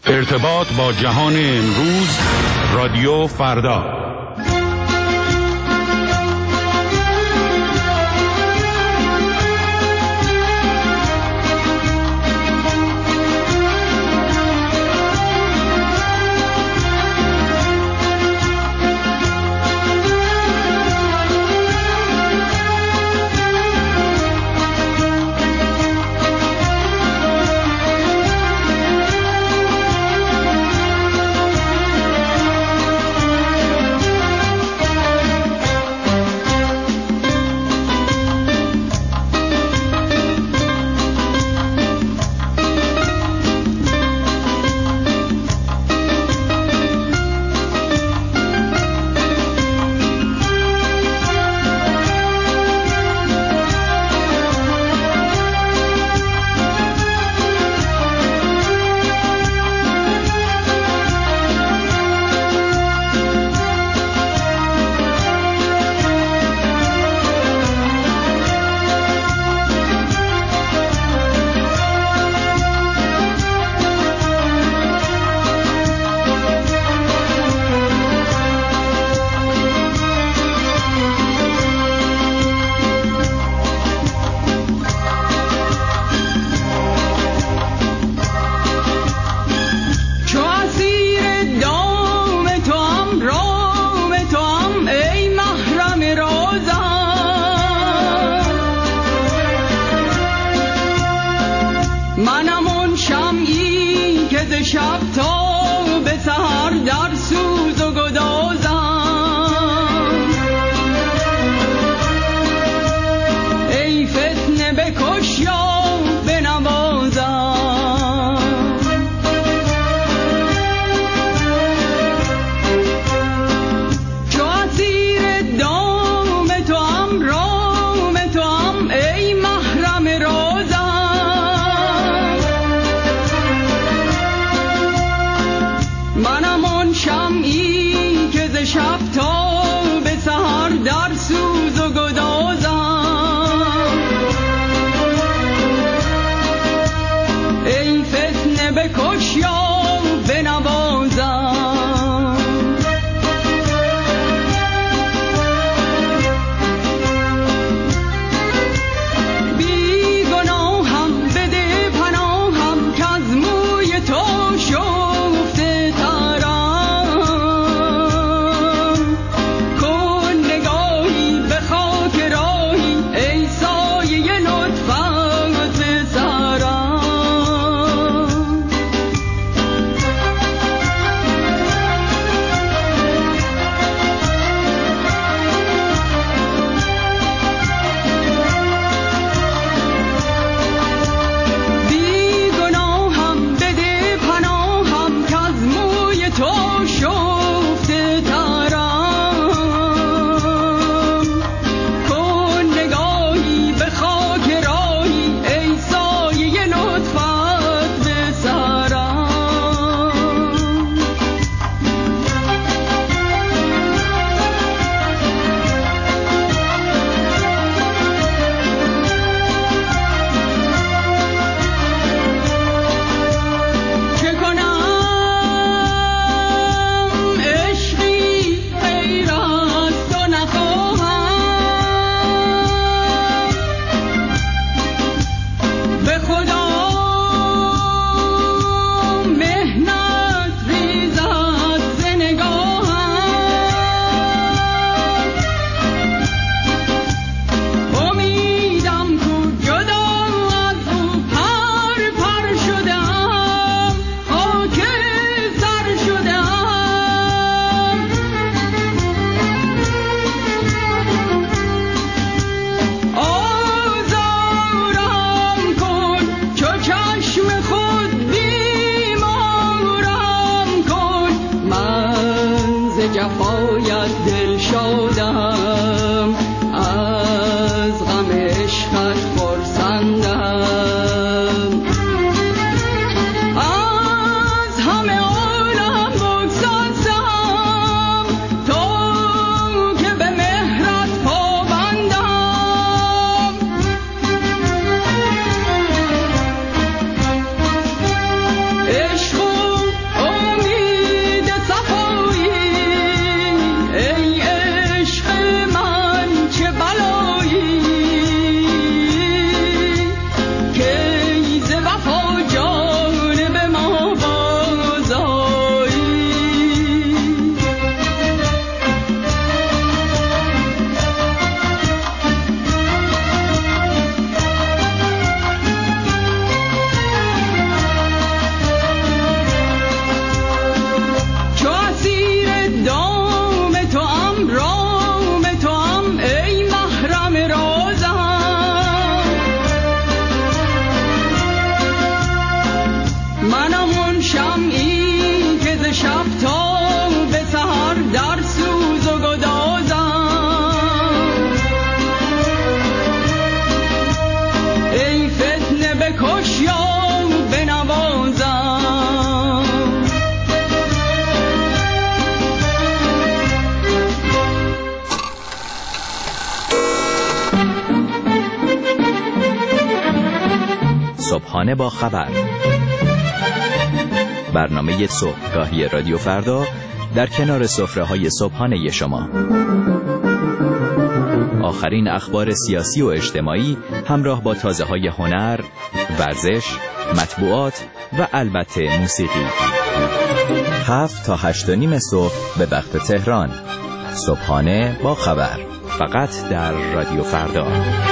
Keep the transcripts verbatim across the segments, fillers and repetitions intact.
ارتباط با جهان امروز، رادیو فردا. صبحانه با خبر، برنامه صبحگاهی رادیو فردا در کنار سفره‌های صبحانه شما. آخرین اخبار سیاسی و اجتماعی همراه با تازه‌های هنر، ورزش، مطبوعات و البته موسیقی. هفت تا هشت و نیم صبح به وقت تهران. صبحانه با خبر، فقط در رادیو فردا.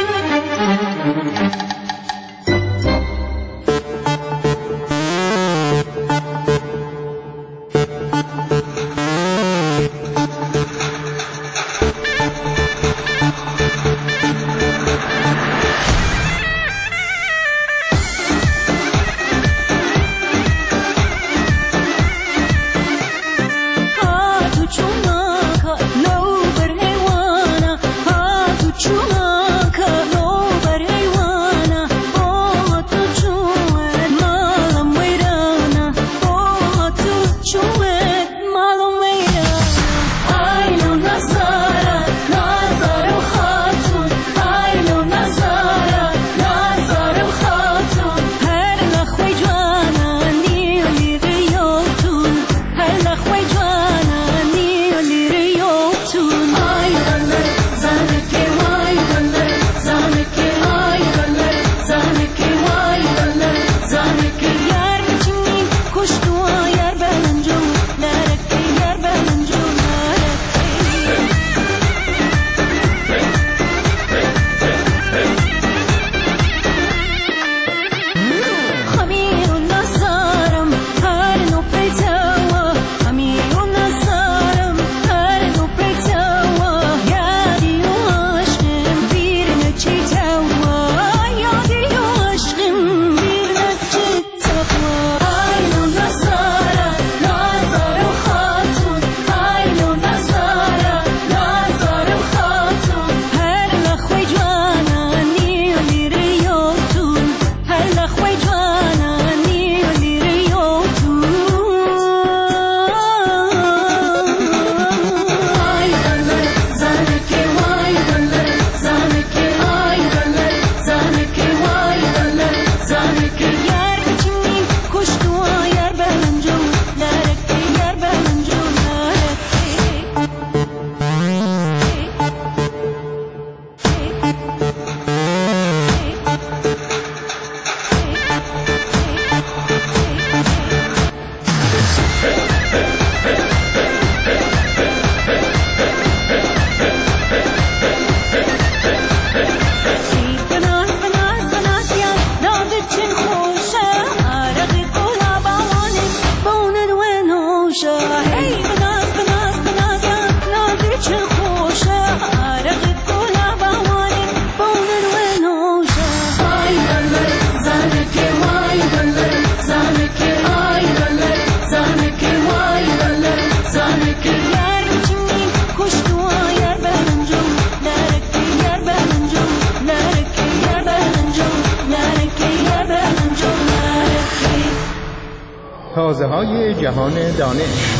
تازه‌های جهان دانش.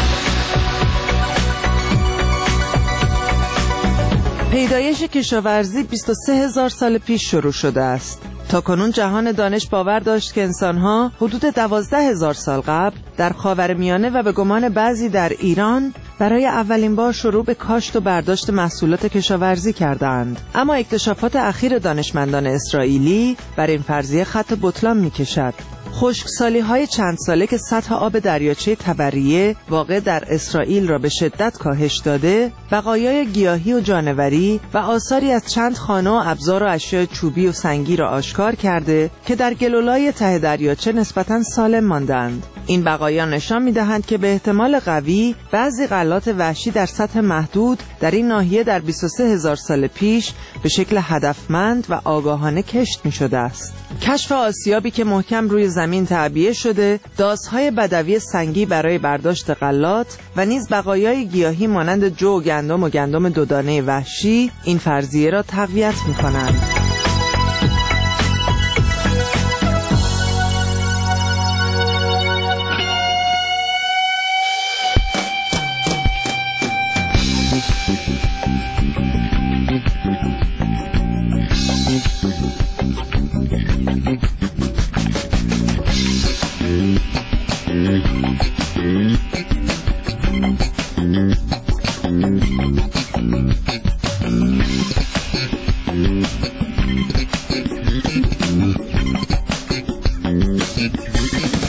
پیدایش کشاورزی بیست و سه هزار سال پیش شروع شده است. تاکنون جهان دانش باور داشت که انسان‌ها حدود دوازده هزار سال قبل در خاورمیانه و به گمان بعضی در ایران برای اولین بار شروع به کاشت و برداشت محصولات کشاورزی کردند. اما اکتشافات اخیر دانشمندان اسرائیلی بر این فرضیه خط بطلان می‌کشد. خشکسالی‌های چند ساله که سطح آب دریاچه تبریه واقع در اسرائیل را به شدت کاهش داده، بقایای گیاهی و جانوری و آثاری از چند خانه و ابزار و اشیاء چوبی و سنگی را آشکار کرده که در گلولای ته دریاچه نسبتاً سالم ماندند. این بقایا نشان می‌دهند که به احتمال قوی بعضی غلات وحشی در سطح محدود در این ناحیه در بیست و سه هزار سال پیش به شکل هدفمند و آگاهانه کشت می‌شده است. کشف آسیابی که محکم روی زمین تعبیه شده، دازهای بدوی سنگی برای برداشت غلات و نیز بقایای گیاهی مانند جو و گندم و گندم دودانه وحشی این فرضیه را تقویت می‌کنند.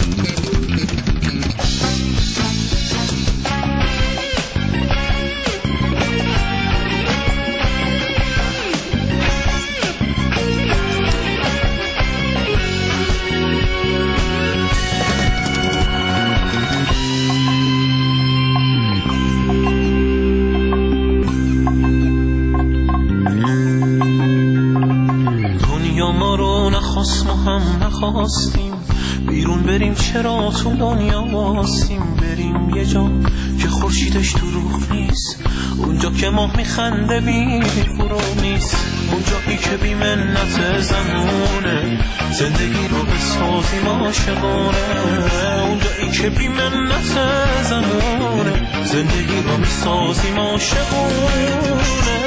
نخواستیم بیرون بریم، چرا تو دنیا واسیم؟ بریم یه جا که خورشیدش دروغ نیست، اونجا که ماه میخنده بی فرو نیست، اونجایی که بی منت زمونه زندگی رو بسازیم عاشقانه، اونجایی که بی منت زمونه زندگی رو میسازیم عاشقانه.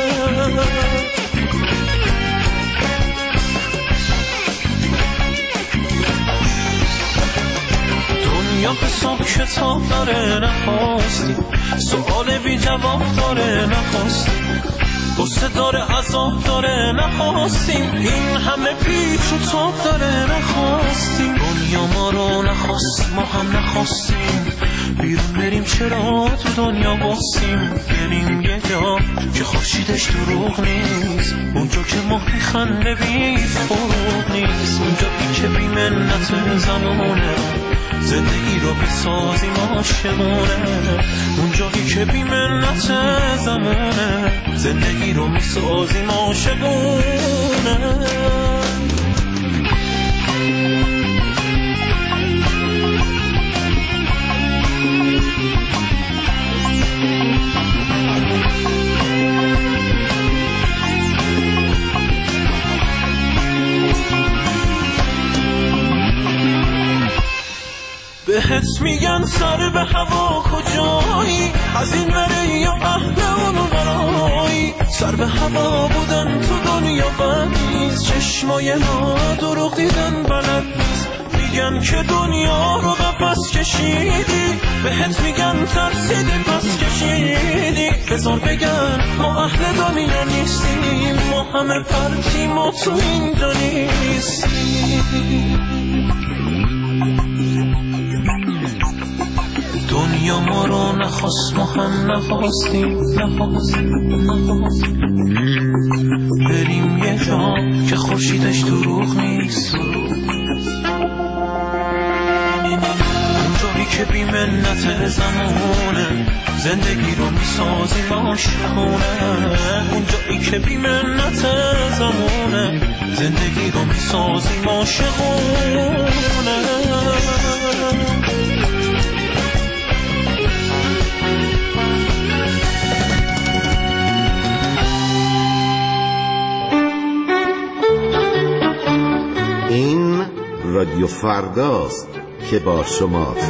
یا حساب کتاب داره نخواستیم، سؤال بی جواب داره نخواستیم، قصه داره عذاب داره نخواستیم، این همه پیچ و تاب داره نخواستیم، دنیا ما رو نخواست ما هم نخواستیم، بیرون بریم چرا تو دنیا باسیم؟ بریم یه جا که خورشیدش دروغ نیست، اونجا که ماه میخنده بی فروغ نیست، اونجا که بی منت زمانه زندگی رو بسازیم عاشقانه، اونجایی که بی منت زمانه زندگی رو میسازیم عاشقانه. بهت میگن سر به هوا کجایی، از این وره یا اهل اون ورایی، سر به هوا بودن تو دنیا بد نیست، چشمای ما دروغ دیدن بلد نیست، میگن که دنیا رو قفس کشیدی، بهت میگن ترسیدی پس کشیدی، بذار بگن ما اهل دنیا نیستیم، ما همه پرتیم و تو اینجا نیستیم. دنیا ما رو نخواست ما هم نخواستیم، نخواستیم نخواستیم، بریم یه جا که خورشیدش دروغ نیست، اونجایی که بی منت زمانه زندگی رو میسازیم عاشقانه، اونجایی که بی منت زمانه زندگی رو میسازیم عاشقانه. این رادیو فرداست که با شماست.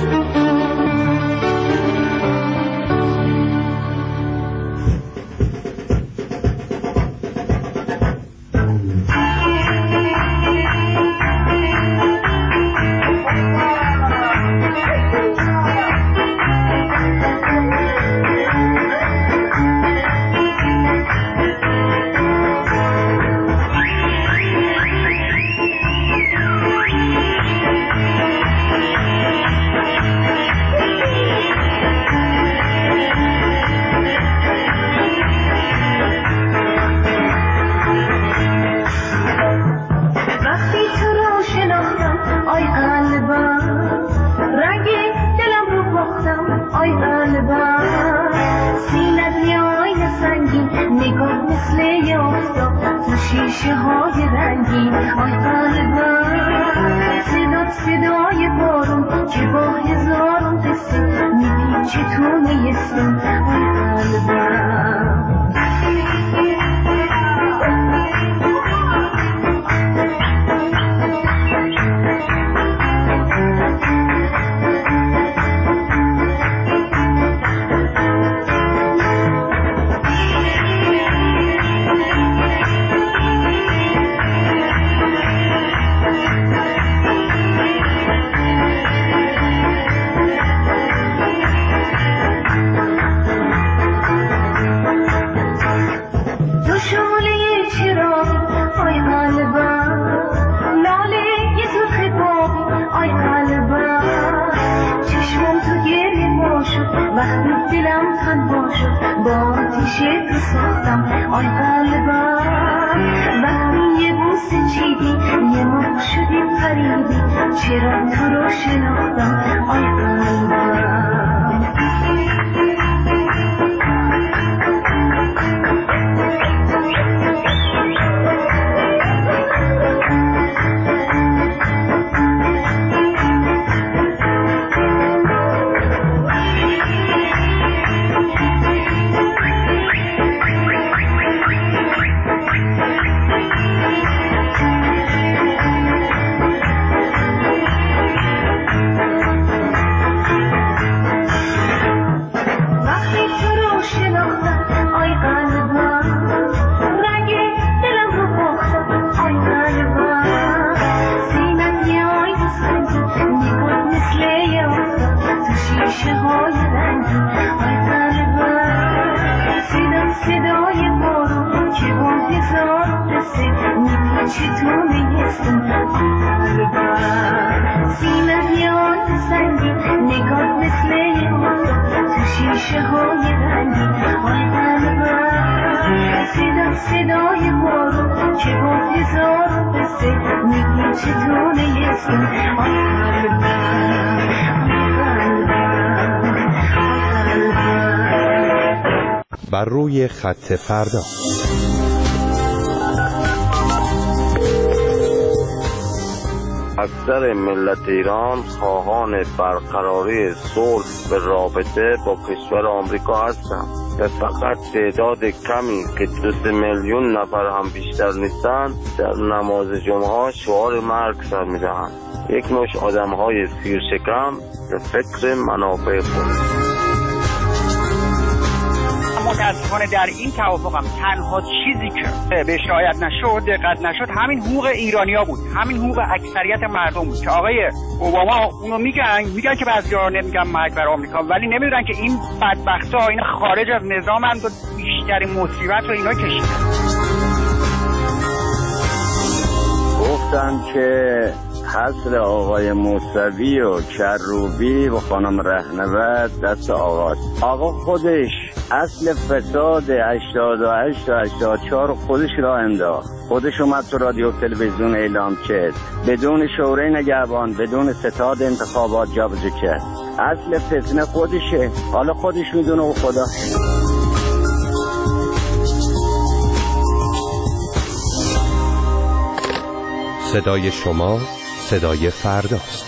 دلم تنها شد با آتیش تو ساختم آی قلبم وقتی یه بوسه چیدی یه موقع شدی پریدی چرا تو رو شناختم آی قلبم بر روی خط فردا. اکثر ملت ایران خواهان برقراری صلح به رابطه با کشور آمریکا هستند و فقط تعداد کمی که دو سه میلیون نفر هم بیشتر نیستند در نماز جمعه شعار مرگ سر میدهند. یک نوع آدم‌های سیرشکم به فکر منافع خود. متاسفانه در این توافقم تنها چیزی که بهش رعایت نشد، دقت نشد، همین حقوق ایرانیا بود، همین حقوق اکثریت مردم بود که آقای اوباما اونو میگن میگن که بعضی‌ها نمیگن مرگ بر آمریکا، ولی نمیدونن که این بدبختا اینا خارج از نظامن و بیشترین مصیبت رو اینا کشیدن. گفتن که حصر آقای موسوی و کروبی و خانم رهنورد دست آقاست. آقا خودش اصل فساد هشتاد و هشت و هشتاد و چهار خودش را انداخت، خودش اومد تو رادیو تلویزیون اعلام کرد، بدون شورای نگهبان، بدون ستاد انتخابات جابجا کرد. اصل فتنه خودشه، حالا خودش میدونه و خدا. صدای شما صدای فرداست.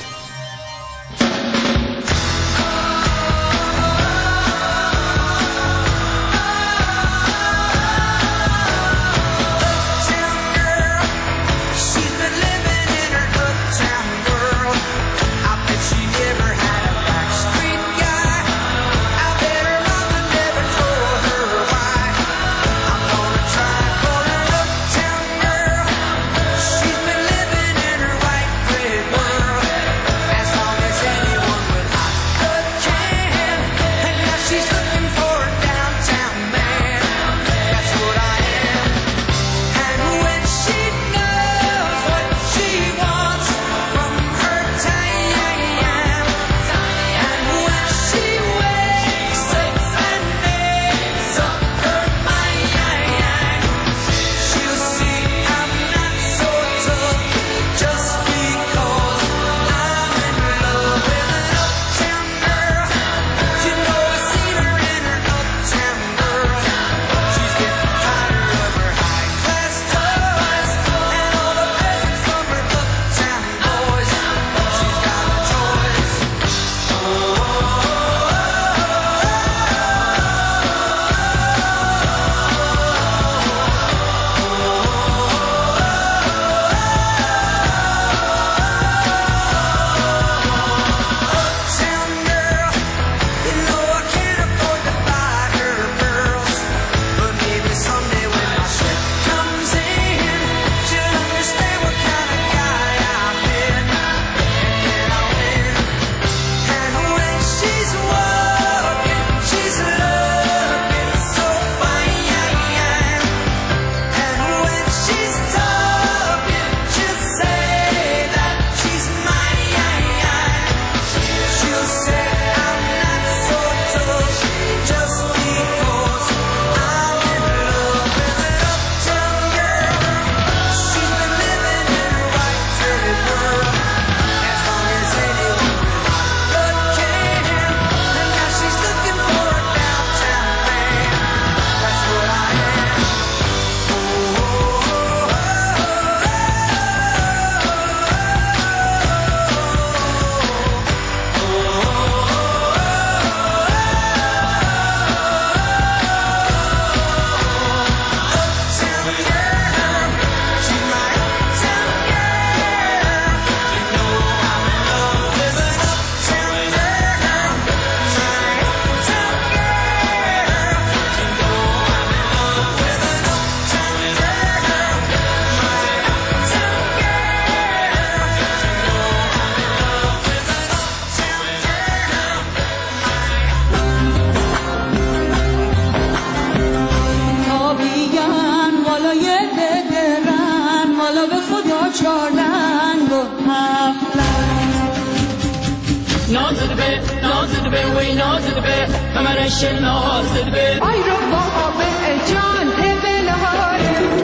نازد به نازد به وی نازد به کمرش نازد به ای رو بابا به جان بلهار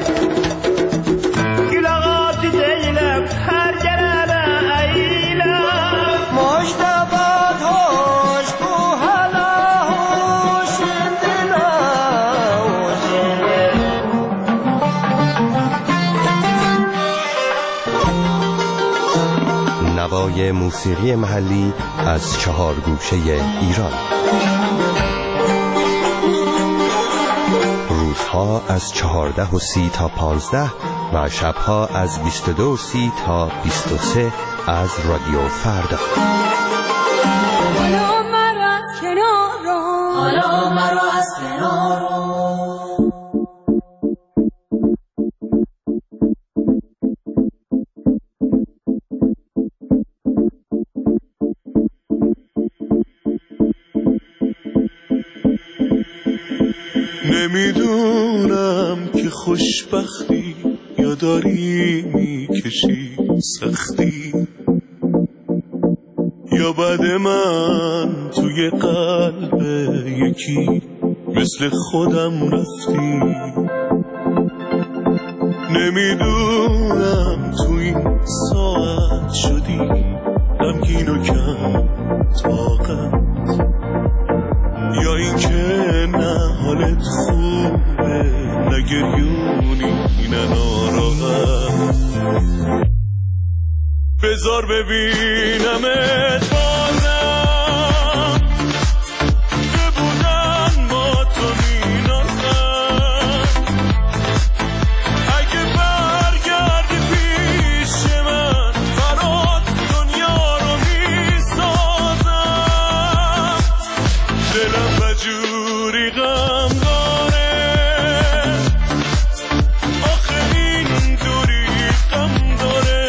گلاغات دیلم هر جرم ایلم مشتبات هوش کو حالا هوش دلا نوای موسیقی محلی از چهار گوشه ایران. روزها از چهارده و سی تا پانزده و شبها از بیست و دو و سی تا بیست و سه از رادیو فردا. حالا مرا از کنار رو حالا مرا از کنار رو نمیدونم که خوشبختی یا داری میکشی سختی یا بعد من توی قلب یکی مثل خودم رفتی. نمیدونم تو این ساعت شدی غمگین و کم طاقت یا این که نه حالت خوبه نه گریونی نه ناراحت. بذار ببینمت بازم که بودن با تو مینازم. اگه برگردی پیش من برات دنیا رو میسازم. دلم بجوری غم داره آخه این دوری غم داره.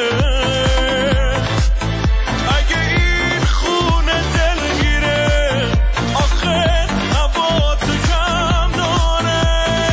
اگه این خونه دلگیره آخه هوا تو کم داره.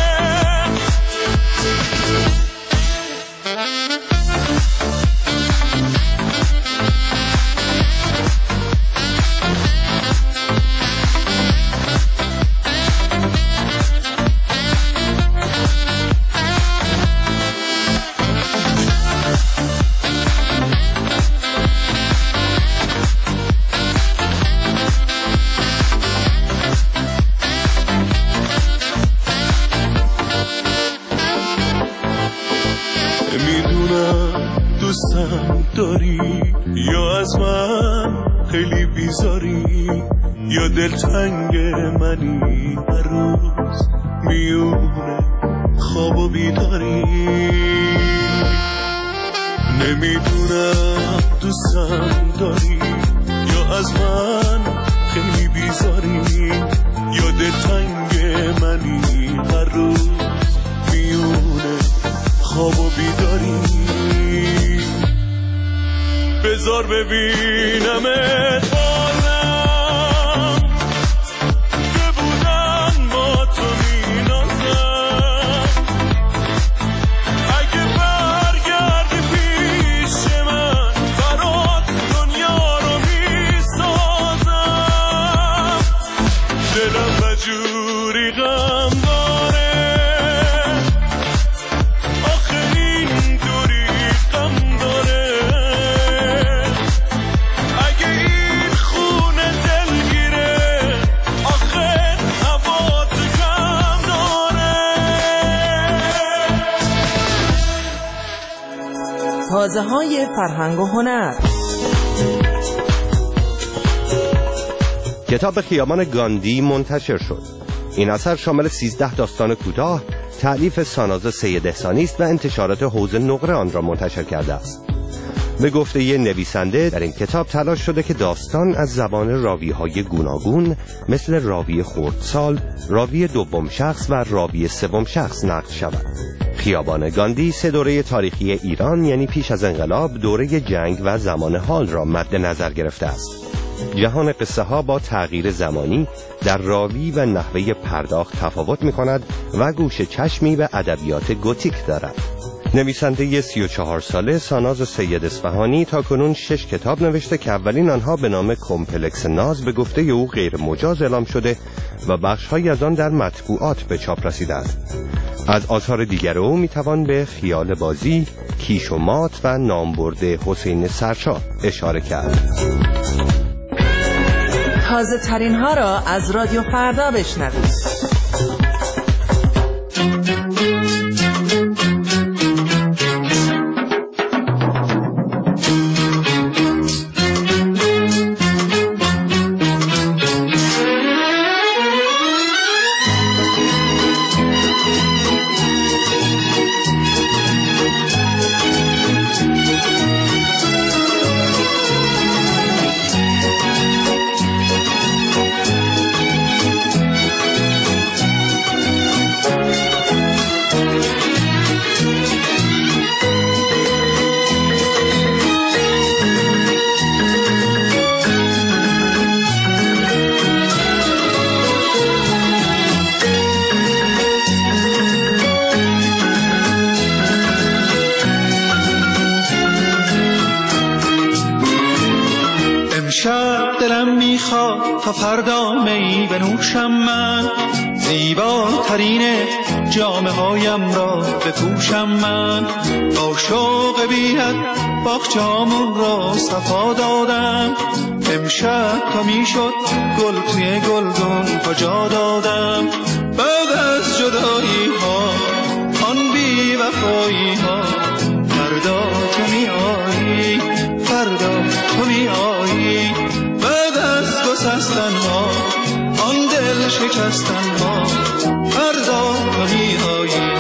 میدونم دوستم داری یا از من خیلی بیزاری یا دلتنگ منی هر روز میونه خواب و بیداری. نمیدونم دوستم داری یا از من خیلی بیزاری یا دلتنگ منی هر روز میونه خواب و بیداری. بذار ببینمت بازم که بودن با تو مینازم. اگه برگردی پیش من برات دنیا رو میسازم. دلم بجوری غم داره آخه این دوری غم داره. اگه این خونه دلگیره آخه هوا تو کم داره. تازه های فرهنگ و هنر. کتاب خیابان گاندی منتشر شد. این اثر شامل سیزده داستان کوتاه تألیف ساناز سید احسانی است و انتشارات حوض نقره آن را منتشر کرده است. به گفته ی نویسنده در این کتاب تلاش شده که داستان از زبان راوی‌های گوناگون مثل راوی خردسال، راوی دوم شخص و راوی سوم شخص نقل شود. خیابان گاندی سه دوره تاریخی ایران یعنی پیش از انقلاب، دوره جنگ و زمان حال را مد نظر گرفته است. جهان قصه ها با تغییر زمانی در راوی و نحوه پرداخت تفاوت می کند و گوش چشمی به ادبیات گوتیک دارد. نویسنده سی و چهار ساله ساناز سید اصفهانی تا کنون شش کتاب نوشته که اولین آنها به نام کمپلکس ناز به گفته او غیر مجاز اعلام شده و بخش‌هایی از آن در مطبوعات به چاپ رسیده است. از آثار دیگر او میتوان به خیال بازی، کیش و مات و نامبرده حسین سرشاه اشاره کرد. تازه ترین ها را از رادیو فردا بشنوید. شب دلم میخواد تا فردا می بنوشم من، زیباترین جامه هایم را بپوشم من. با شوق بی‌حد باغچه‌هامون را صفا دادم، امشب تا میشد گل توی گلدون کجا دادم. بعد از جدایی ها آن بی وفایی ها، فردا تو میایی، فردا تو میایی. بعد از گسستن ها آن دل شکستن ها، فردا تو میایی.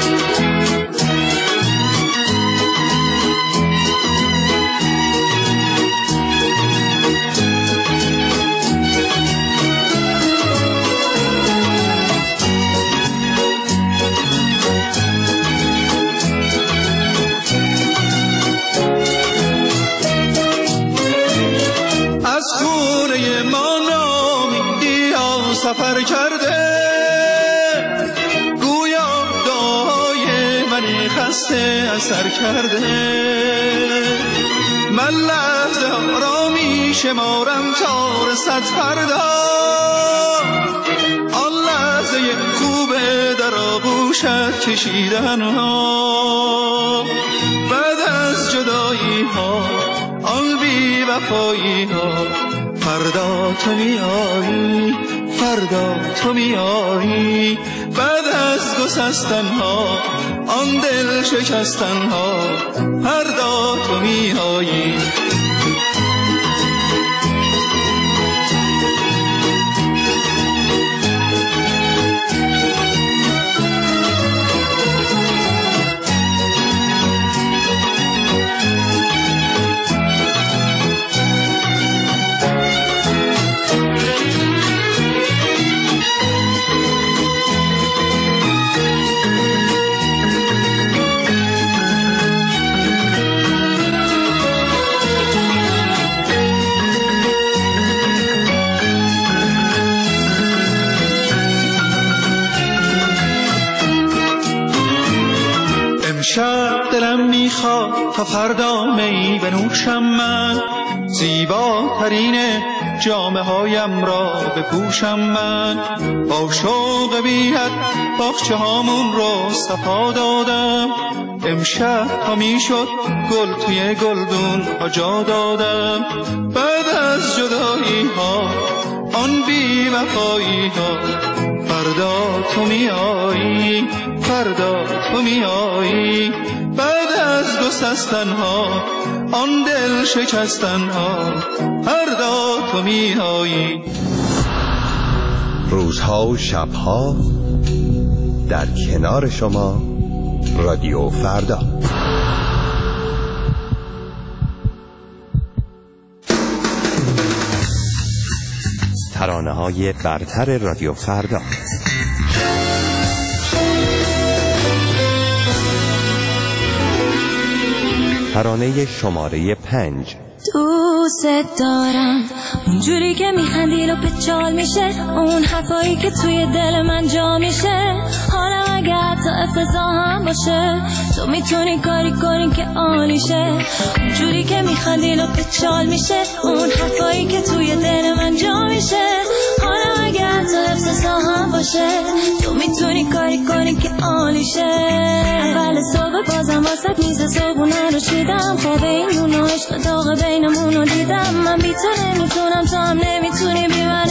سفر کرده گویا دعای من خسته اثر کرده. من لحظه ها را می شمارم تا رسد فردا، آن لحظه خوبه در آغوشت کشیدن ها. بعد از جدایی ها آن بی وفایی ها، فردا تو میایی، فردا تو میایی. بعد از گسستن ها آن دل شکستن ها، فردا تو میایی. شب دلم میخواد تا فردا می بنوشم من، زیباترین جامه هایم را بپوشم من. با شوق بی‌حد باغچه هامون رو صفا دادم، امشب تا میشد گل توی گلدون ها جا دادم. بعد از جدایی ها آن بی وفایی ها، فردا تو میایی، فردا تو میایی. بعد از گسستن ها آن دل شکستن ها، فردا تو میایی. روزها و شبها در کنار شما، رادیو فردا. ترانه‌های برتر رادیو فردا. ترانه شماره پنج. دوست دارم اونجوری که میخندی رو پچال میشه، اون حرفایی که توی دل من جا میشه. حالا اگر تا افتضاح هم باشه، تو میتونی کاری کنی که عالیشه. اونجوری که میخندی رو پچال میشه، اون حرفایی که توی دل من جا میشه. حالا اگر تا افتضاح هم باشه، تو میتونی کاری کنی که عالیشه. اول صبح بازم واسه میز صبحونه رو چیدم، خواب این و عشق داغ بینمون رو دیدم. من بی تو نمیتونم، تو هم نمیتونی بی من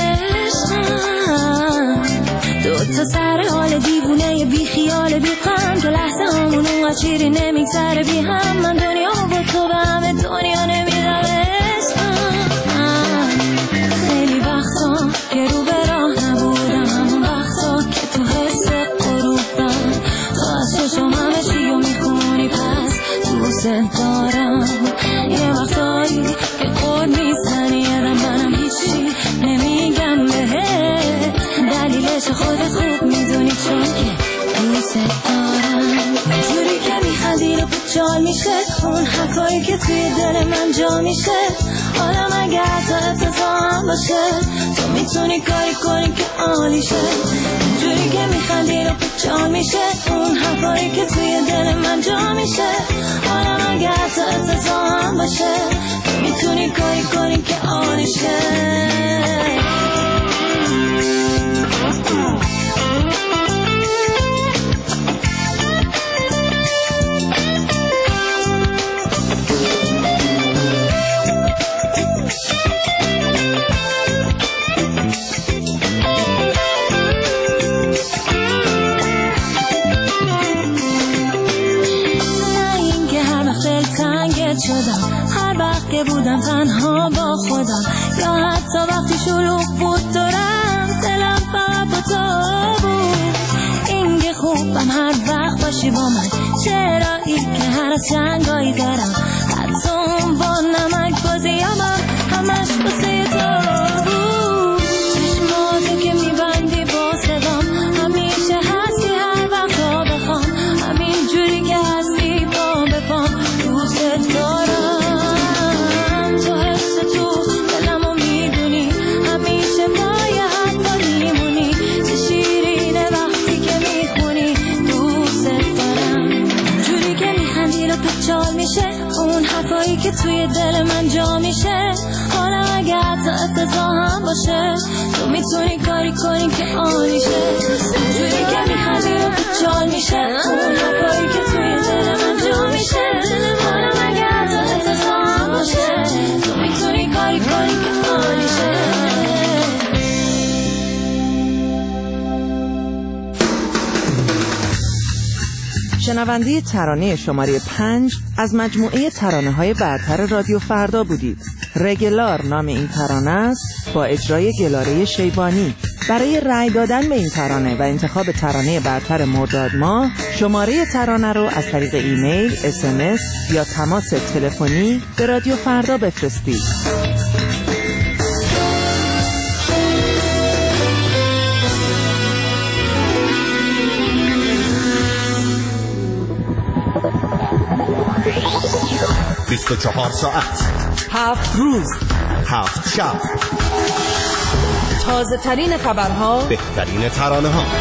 عشقم. دو تا سر حال دیوونه بی خیال بی غم، که لحظه همون اونقدر چیری نمیگذره بی هم. من دنیا با تو به همه دنیا نمیدم عشقم. خیلی وقتا که رو به راه نبودم، همون وقتا که تو حس قروبم، تو از چشم همه چی رو میخونی پس دوست دارم. یه وقتایی که قول میزنی یادم منم هیچی نمیگم بهت، دلیلش خودت خوب میدونی چون که دوست دارم. جوری که میخندی رو پچال میشه، اون حرفایی که توی دل من جا میشه. حالا اگر تا افتضاح هم باشه، تو میتونی کاری کنی که عالیشه. جوری که میخندی رو پچال میشه، اون حرفایی که توی دل من جا میشه. حالا اگر تا افتضاح هم باشه، تو میتونی کاری کنی که عالیشه. شدم هر وقت که بودم تنها با خودم، یا حتی وقتی شلوغ بود دورم، دلم فقط با تو بود. این که خوبم هر وقت باشی با من، چرایی که هر از چنگایی دارم، حتی اون با نمک بازیامم همش بسه تو بود. چشماتو که میبندی با صدام، همیشه هستی هر وقت تا بخوام، همین جوری که هستی با بپام دوست دارم. تو حس تو دلمو میدونی، همیشه باید با میمونی. چه شیرینه وقتی که میخونی دوست دارم. جوری که میخندی رو پچال میشه، اون حرفایی که توی دل من جا میشه. حالا اگر تا افتضاح هم باشه، تو میتونی کاری کنی که عالیشه. جوری که میخندی رو پچال میشه، اون حرفایی که توی دل من جا میشه. حالا اگر تا افتضاح هم باشه، تو میتونی کاری کنی که عالیشه. شنونده ترانه شماره پنج از مجموعه ترانه های برتر رادیو فردا بودید. رگلار نام این ترانه است، با اجرای گلاره شیبانی. برای رأی دادن به این ترانه و انتخاب ترانه برتر مرداد ماه، شماره ترانه رو از طریق ایمیل، اس ام اس یا تماس تلفنی به رادیو فردا بفرستید. بیست و چهار ساعت، هفت روز، هفت شب، تازه ترین خبرها، بهترین ترانه ها.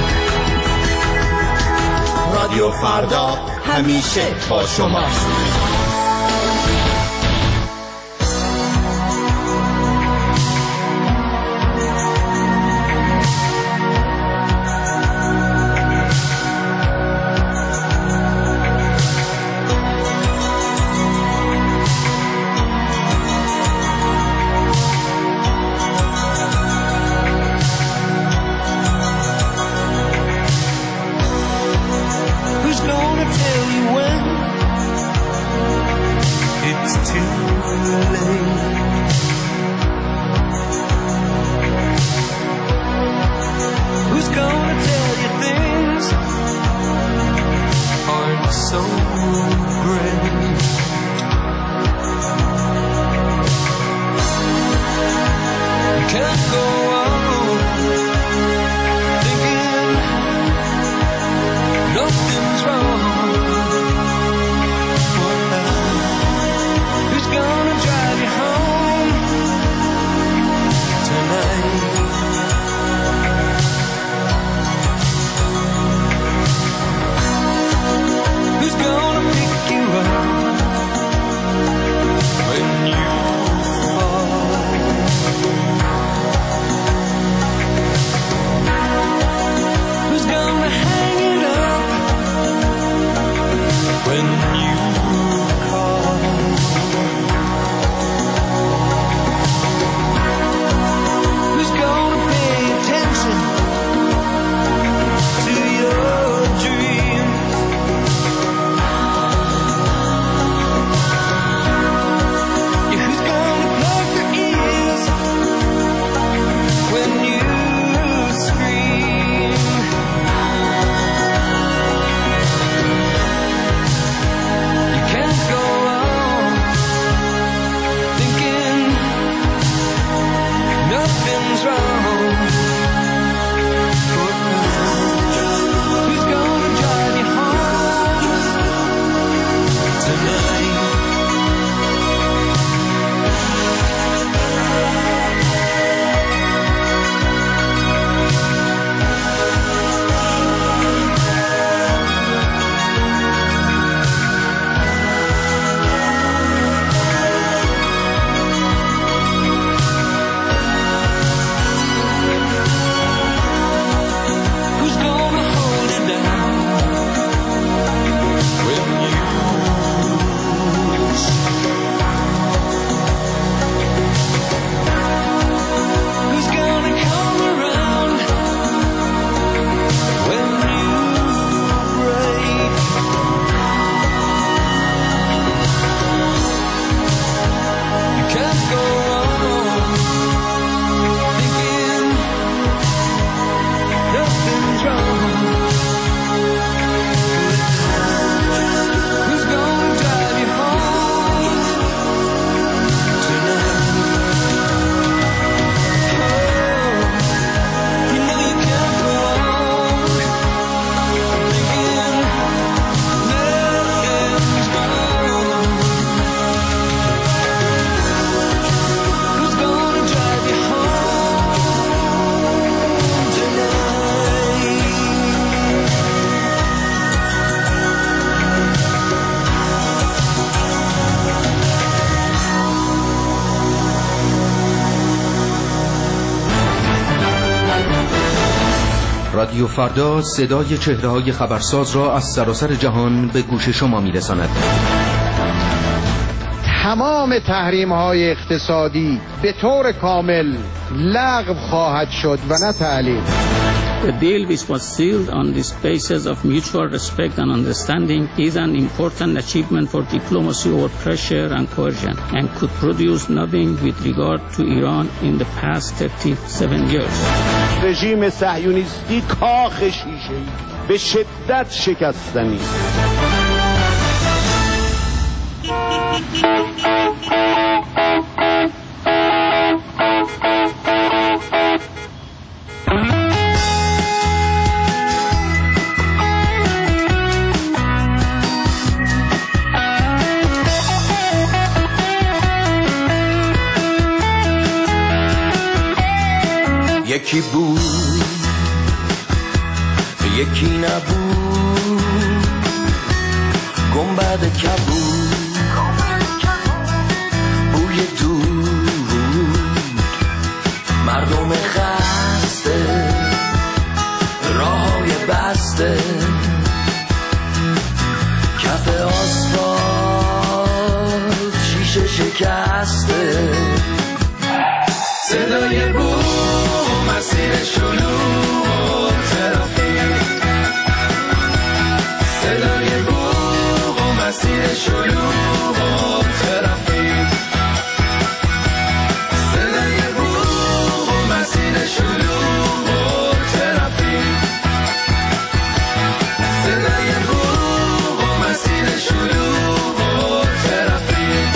رادیو فردا همیشه با شماست. nothing's wrong. Who's gonna drive you home tonight? رادیو فردا صدای چهره‌های خبرساز را از سراسر جهان به گوش شما می‌رساند. تمام تحریم‌های اقتصادی به طور کامل لغو خواهد شد و نه تعلیق. The deal which was sealed on the basis of mutual respect and understanding is an important achievement for diplomacy over pressure and coercion and could produce nothing with regard to Iran in the past thirty-seven years. رژیم صهیونیستی کاخ شیشه‌ای به شدت شکستنی. یکی بود یکی نبود گنبد کبود بوی دود مردم خسته راههای بسته کف آسفالت شیشه شکسته صدای بوم مسیر شلوغ ترافیک صدای بوم مسیر شلوغ ترافیک صدای بوم مسیر شلوغ ترافیک صدای بوم مسیر شلوغ ترافیک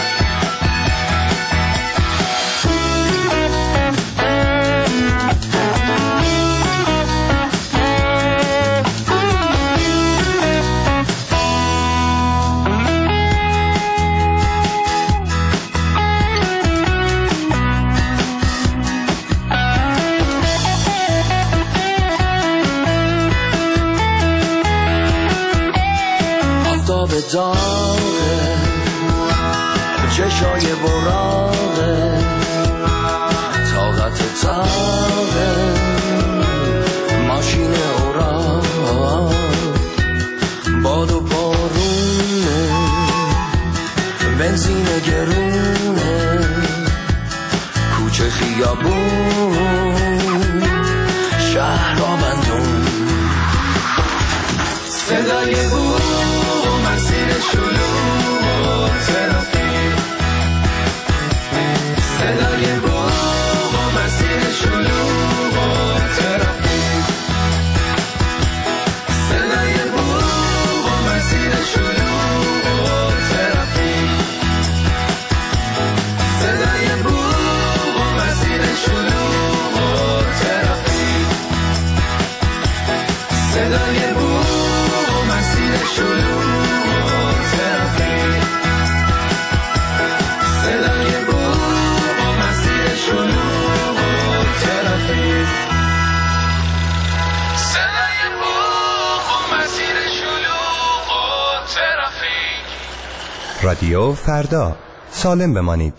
به داغه چشای براغه طاقت تاغه ماشین اوراق باد و بارونه بنزین گرونه کوچه خیابون شهر را بندون صدای بوم مسیر شلوغ ترافیک صدای بوم مسیر شلوغ ترافیک صدای بوم مسیر شلوغ ترافیک صدای بوم مسیر شلوغ رادیو فردا، سالم بمانید.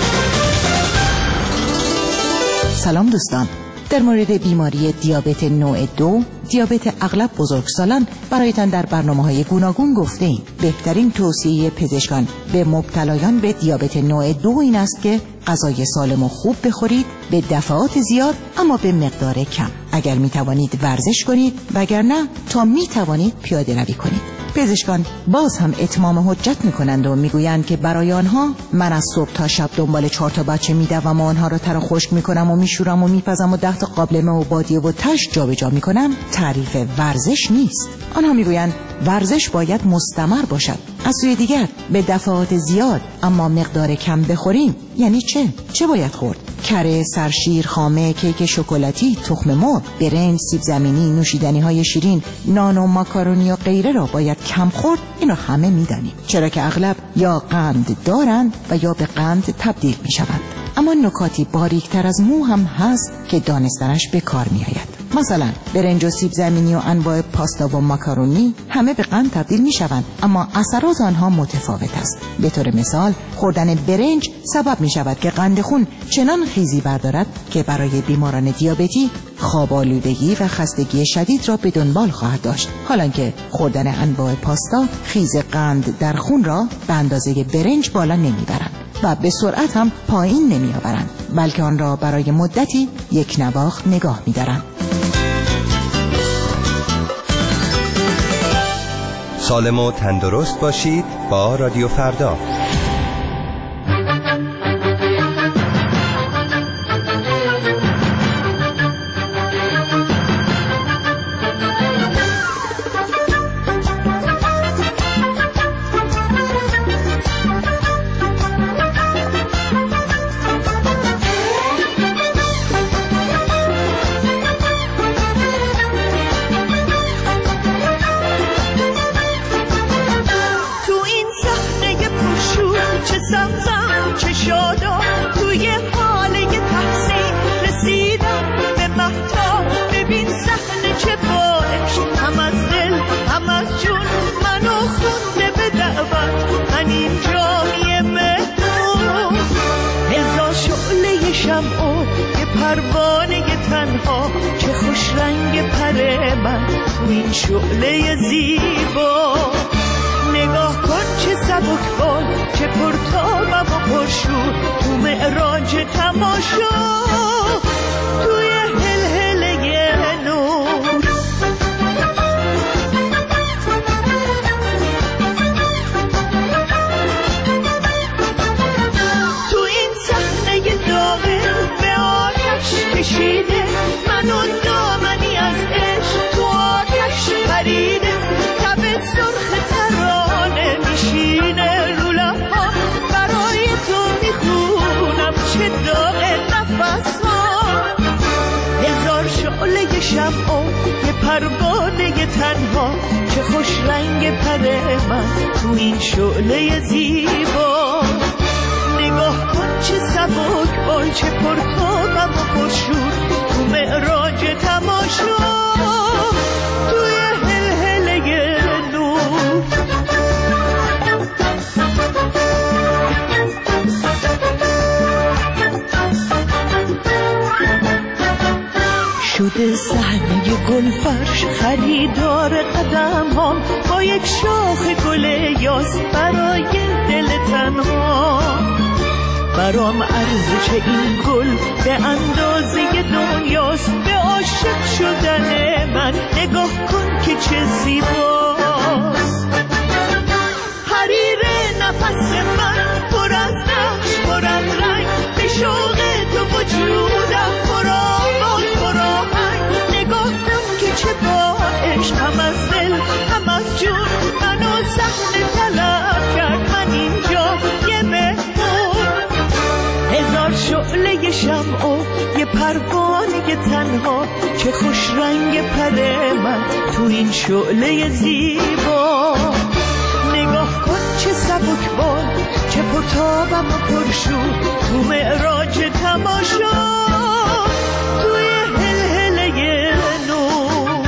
سلام دوستان، در مورد بیماری دیابت نوع دو، دیابت اغلب بزرگسالان برایتان در برنامه‌های گوناگون گفته ایم. بهترین توصیه پزشکان به مبتلایان به دیابت نوع دو این است که غذای سالم و خوب بخورید، به دفعات زیاد اما به مقدار کم. اگر می توانید ورزش کنید، وگرنه تا می توانید پیاده روی کنید. پزشکان باز هم اتمام حجت میکنند و میگویند که برای آنها من از صبح تا شب دنبال چهار تا بچه میدوم و آنها را تر و خشک میکنم و میشورم و میپزم و ده تا قابلمه و بادیه و تش جابجا میکنم تعریف ورزش نیست. آنها میگویند ورزش باید مستمر باشد. از سوی دیگر به دفعات زیاد اما مقدار کم بخوریم یعنی چه؟ چه باید خورد؟ کره، سرشیر، خامه، کیک شکلاتی، تخم مرغ، برنج، سیب زمینی، نوشیدنی های شیرین، نان و ماکارونی و غیره را باید کم خورد. اینا همه میدانیم، چرا که اغلب یا قند دارند و یا به قند تبدیل میشوند. اما نکاتی باریکتر از مو هم هست که دانستنش به کار میآید. مثلا برنج و سیب زمینی و انواع پاستا و ماکارونی همه به قند تبدیل می شوند، اما اثرات آنها متفاوت است. به طور مثال خوردن برنج سبب می شود که قند خون چنان خیزی بردارد که برای بیماران دیابتی خواب آلودگی و خستگی شدید را به دنبال خواهد داشت، حالانکه خوردن انواع پاستا خیز قند در خون را به اندازه برنج بالا نمی برند و به سرعت هم پایین نمی آورند، بلکه آن را برای مدتی یک نواخت نگاه می دارند. سالم و تندرست باشید با رادیو فردا. شعله زیبا نگاه کن چه سبکبال، چه پرتابم و پرشور، تو معراج تماشا، توی هلهله نور. تو این صحنه داغه به آتش کشیده منو دامنی از عشق، تو آتش پریده تب سرخ ترانه میشینه رو لب‌ها، برای تو میخونم چه داغ نفس ها. هزار شعله شمع و یه پروانه تنها، چه خوش رنگ پر من تو این شعله زیبا. نگاه کن چه سبک بال، چه پرتابم و پرشور، تو معراج تماشا، توی هلهله نور. شده صحنه گلفرش خریدار قدم هم، با یک شاخ گل یاس برای دل تنها. برام ارزش این گل به اندازه دنیاست، به عاشق شدن من نگاه کن که چه زیباست. حریر نفس من پر از نقش، پر از رنگ، به شوق تو وجودم پر آواز، پر آهنگ. نگاه کن که چه با عشق هم از دل هم از جون منو صحنه طلب کرد. من اینجا یه مهمون، هزار شعله شمع و یه پروانه تنها، چه خوش رنگ پر من تو این شعله زیبا. نگاه کن چه سبکبال، چه پرتابم و پرشور، تو معراج تماشا، توی هلهله نور.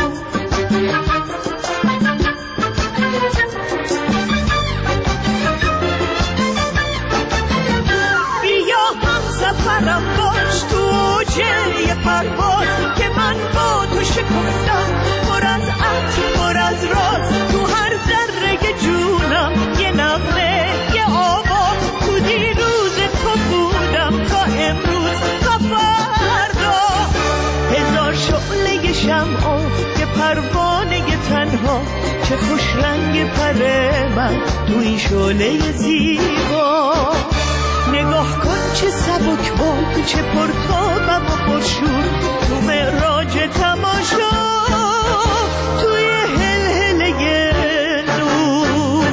راست که من با تو شکفتم، پر از عطر پر از راز، تو هر ذره جونم یه نغمه یه آوا، تو دیروز تو بودم تا امروز تا فردا. هزار شعله شمعا یه پروانه تنها، چه خوش رنگ پر من تو این شعله زیبا. نگاه کن چه سبک باد، چه پرتابم و پرشور، تو معراج تماشا، توی هلهله نور.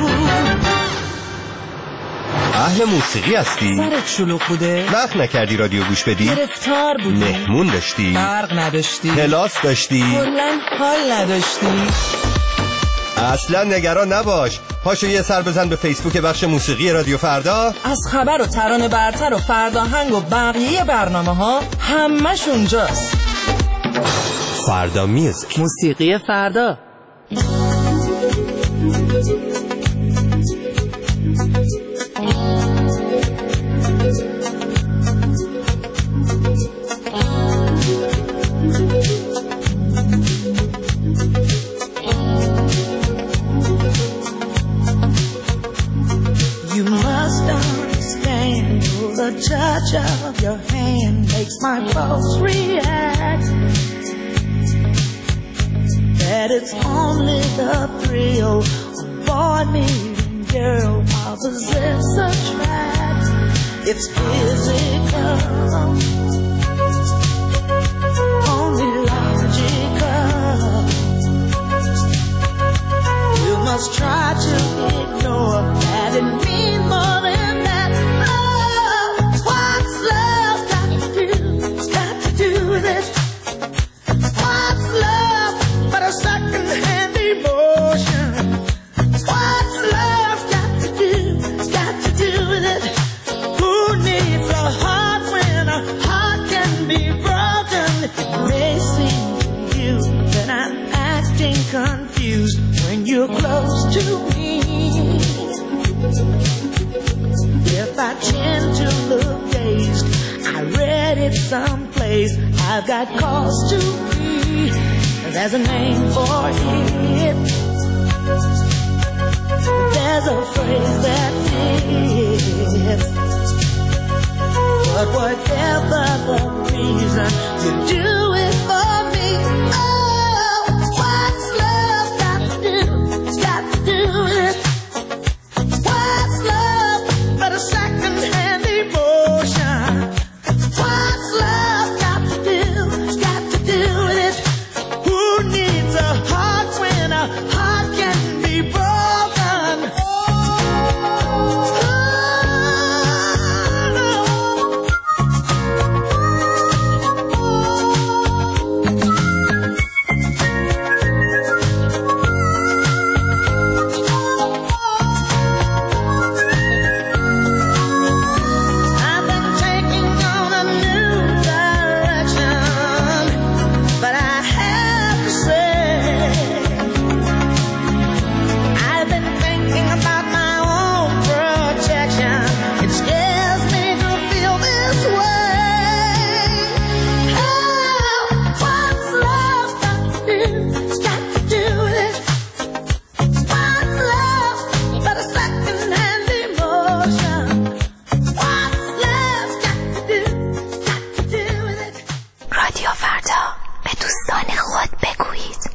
اهل موسیقی هستی؟ سرت شلوغ بوده؟ وقت نکردی رادیو گوش بدی؟ گرفتار بودی؟ مهمون داشتی؟ برق نداشتی؟ کلاس داشتی؟ کلاً حال نداشتی؟ اصلا نگران نباش، پاشو یه سر بزن به فیسبوک بخش موسیقی رادیو فردا. از خبر و ترانه برتر و فرداهنگ و بقیه برنامه ها همش اونجاست. فردا میوزیک، موسیقی فردا. The touch of your hand makes my pulse react. That it's only the thrill of boy meeting girl opposites attract. It's physical, only logical. You must try to ignore that it means more than that. What's love got to do? It's got to do with it. What's love but a second-hand emotion? What's love got to do? It's got to do with it. Who needs a heart when a heart can be broken? It may seem to you that I'm acting confused when you're close to me. If I tend to look dazed, I read it someplace, I've got cause to be. There's a name for it. There's a phrase that fits. But whatever the reason, you do it for me. Oh, what's love got to do? It's got to do with it. What's love but a second-hand emotion? What's love got to do? It's got to do with it. Who needs a heart when a heart can be broken? I've been taking on a new direction, but I have to say, I've been thinking about my own protection. It scares me to feel this way. Oh, what's love got to do? It's got to do with it. What's love but a second-hand emotion? What's love got to do? Got to do with it. رادیو فردا، به دوستان خود بگویید.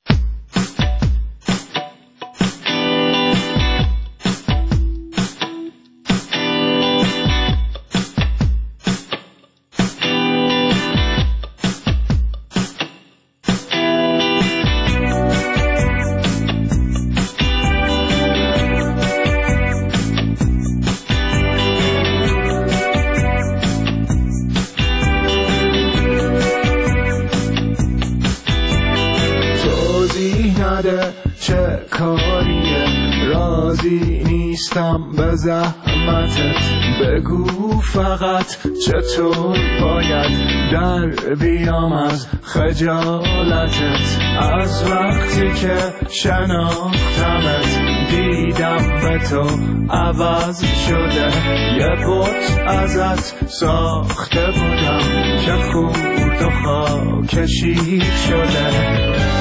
توضیح نده چه کاریه، راضی نیستم به زحمتت، بگو فقط چطور باید در بیام از خجالتت. از وقتی که شناختمت دیدم به تو عوض شده، یه بت ازت ساخته بودم چه خوب گرد و خاک شیر شده.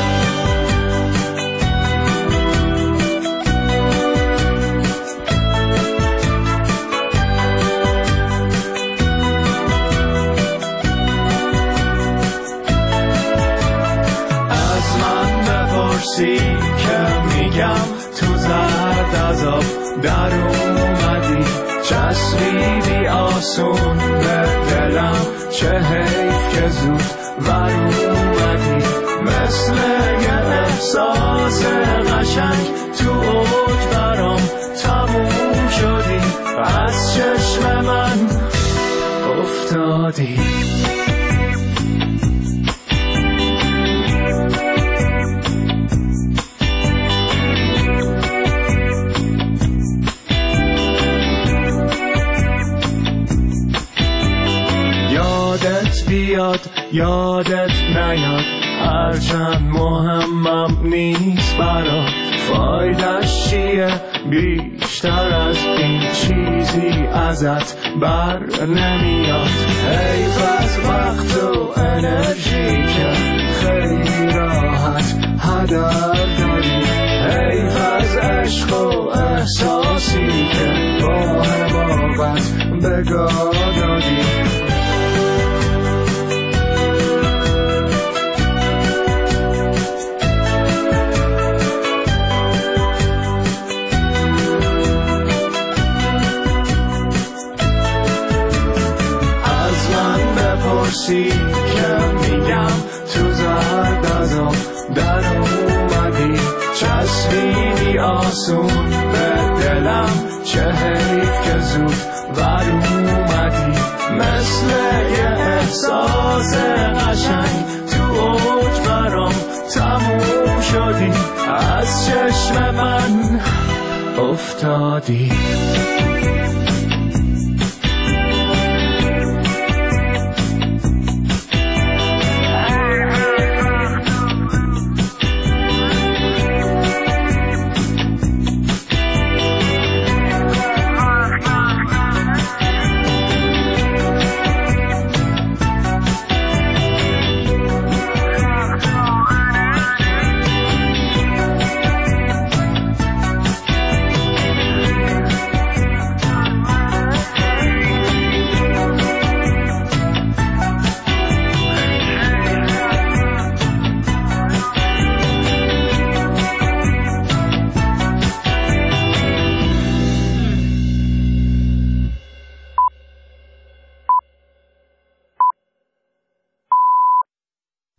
که میگم تو زرد از آب در اومدی، چسبیدی آسون به دلم، چه حیف که زود ور اومدی. مثل یه احساس قشنگ تو اوج برام تموم شدی، از چشم من افتادی. بیاد یادت نیاد، هرچند مهمم نیست برات، فایدش چیه بیشتر از این چیزی ازت بر نمیاد. حیف از وقت و انرژی که خیلی راحت هدر دادی، حیف از عشق و احساسی که با حماقت بگاه دادی. که میگم تو زرد از آب در اومدی، چسبیدی آسون به دلم، چه حیف که زود ور اومدی. مثل یه احساس قشنگ تو اوج برام تموم شدی، از چشم من افتادی.